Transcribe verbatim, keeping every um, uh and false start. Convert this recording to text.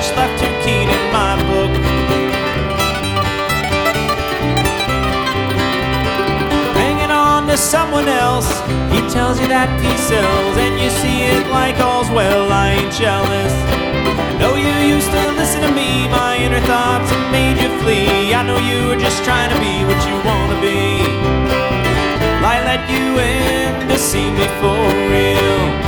much left too keen in my book. Hanging on to someone else, he tells you that he sells, and you see it like all's well. I ain't jealous. Know you used to listen to me, my inner thoughts have made you flee. I know you were just trying to be what you wanna be. I let you in to see me for real.